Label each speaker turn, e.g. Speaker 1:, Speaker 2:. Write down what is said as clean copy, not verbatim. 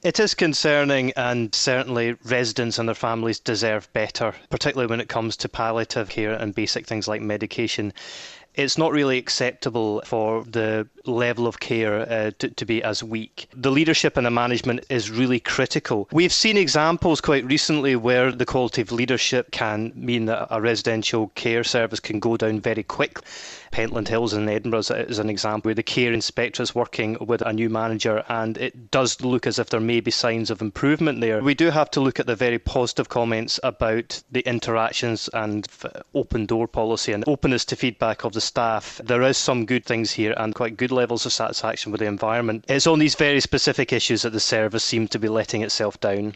Speaker 1: It is concerning, and certainly residents and their families deserve better, particularly when it comes to palliative care and basic things like medication. It's not really acceptable for the level of care to be as weak. The leadership and the management is really critical. We've seen examples quite recently where the quality of leadership can mean that a residential care service can go down very quickly. Pentland Hills in Edinburgh is an example where the care inspector is working with a new manager, and it does look as if there may be signs of improvement there. We do have to look at the very positive comments about the interactions and open door policy and openness to feedback of the staff. There is some good things here and quite good levels of satisfaction with the environment. It's on these very specific issues that the service seemed to be letting itself down.